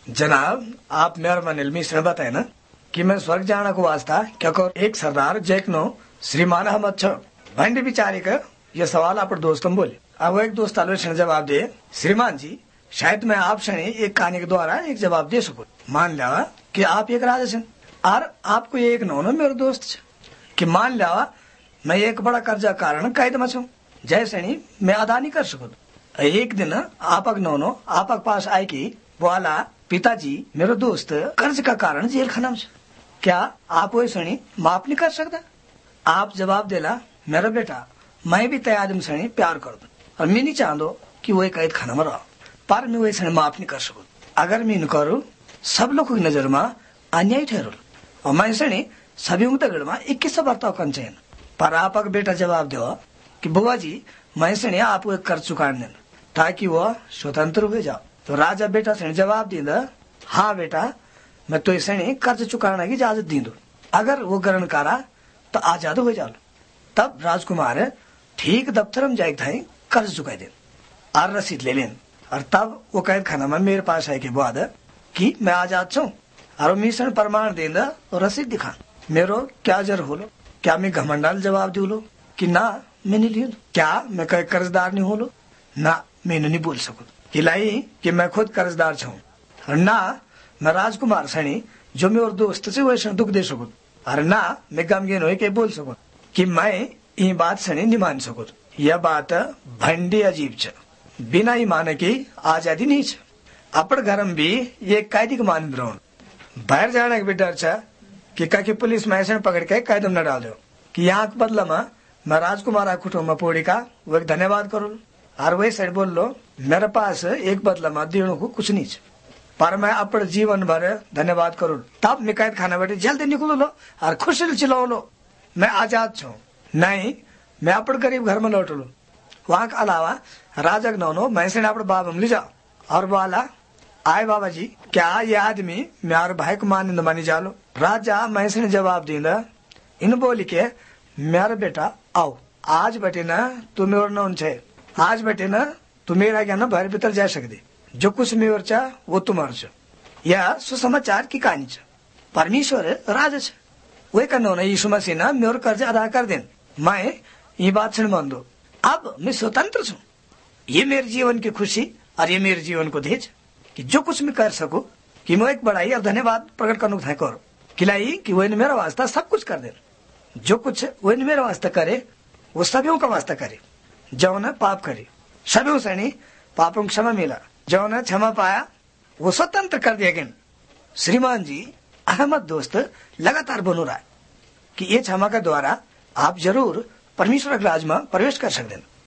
जनाब, आप मेरे मन में बताए ना कि मैं स्वर्ग जाने को वास्ता क्या कर एक सरदार जैकनो श्रीमान अहमद छ भंडी बिचारी का ये सवाल आप दोस्तों बोले। अब एक दोस्त आलोचना जवाब दे, श्रीमान जी शायद मैं आप शनि एक कहानी के द्वारा एक जवाब दे सकूं। मान लिया कि आप एक राजा छन और आपको एक नौनो मेरे दोस्त छ कि मान लिया मैं एक बड़ा कर्जा कारण कैद में छू, जैसे मैं अदा नहीं कर सकूं। एक दिन आपक नौनो आपक पास आए कि वाला पिताजी मेरे दोस्त कर्ज का कारण जेल खाना में, क्या आप वो सणी माफ नहीं कर सकता? आप जवाब देला, मेरा बेटा मैं भी तय आदमी सणी प्यार कर दूं और मैं नहीं चाहता कि वो कैद खाना में रहो, पर मैं वही सणी माफ नहीं कर सकूं। अगर मैं करूँ सब लोगों की नजर में अन्याय ठहरू और मैं सणी सभी तगड़ में 21 बर्ताव कर चाहिए। पर आपक बेटा जवाब दो कि बुआ जी मैं सणी आपको एक कर्ज चुका देना ताकि वो स्वतंत्र हो जाओ। तो राजा बेटा से जवाब दींदा, हाँ बेटा मैं तो इसे कर्ज चुकाने की इजाजत दी दू, अगर वो ग्रहण करा तो आजाद हो जाओ। तब राजकुमार ठीक दफ्तर में जाए था कर्ज चुका दे और रसीद ले लेन और तब वो कैद खाना में मेरे पास आए के बाद कि मैं आजाद छू और मिशन प्रमाण देंदा और रसीद दिखा। मेरो क्या जर होलो, क्या मैं घमंडाल जवाब दू लो कि ना मैं नहीं लियो, क्या मैं कहीं कर्जदार नहीं हो लो, ना मैं नहीं बोल सकूं किलाई कि मैं खुद कर्जदार छू और ना मैं राजकुमार सणी जो मेरे दोस्त से वैसे दुख दे सकूं और ना मैं गमगीन हो के बोल सकूं कि मैं ये बात सणी नहीं मान सकूं। यह बात भंडी अजीब छ, बिना ही माने की आजादी नहीं छ। अपन घर में भी ये कैदी को मान रहो, बाहर जाने का भी डर छ कि कहीं पुलिस में ऐसे पकड़ के कैद में न डाल दो कि यहाँ के बदला में मैं राजकुमार कुटुंब में पोड़ी का वो एक धन्यवाद करूँ और वही साइड बोल लो मेरे पास एक बदला में देने को कुछ नहीं है, पर मैं अपने जीवन भर धन्यवाद करूँ। तब मैं कैद खाना बैठे जल्दी निकलो लो और खुशी चिल्लाओ लो मैं आजाद छू, नहीं मैं अपने गरीब घर में लौट लो। वहां के अलावा राजा नौनो मैं से अपने बाबा में ले जाओ और बोला, आए बाबा जी क्या ये आदमी मेरे भाई को मानी जालो। राजा मैं से जवाब दींदा, इन बोली के मेरा बेटा आओ आज बैठे ना तू मेरे नौन छे, आज बैठे ना तू मेरा ज्ञान भर भीतर जा सकते, जो कुछ मेरे चा वो तुम्हारे छ। यह सुसमाचार की कहानी छ, परमेश्वर राजा छ, वही करना होना यीशु मसीह ना मेरे कर्ज अदा कर देन, मैं ये बात सुन मान दो, अब मैं स्वतंत्र छू। ये मेरे जीवन की खुशी और ये मेरे जीवन को देज कि जो कुछ मैं कर सकूं कि मैं एक बड़ाई और धन्यवाद प्रकट करने को करो खिलाई कि वही मेरा वास्ता सब कुछ कर दे, जो कुछ वही मेरा वास्ता करे वो सभी का वास्ता करे। जो न पाप करे सभी सैनी पापों की क्षमा मिला, जो न क्षमा पाया वो स्वतंत्र कर दिया गया। श्रीमान जी अहमद दोस्त लगातार बोल रहा है कि ये क्षमा के द्वारा आप जरूर परमेश्वर के राज में प्रवेश कर सकते हैं।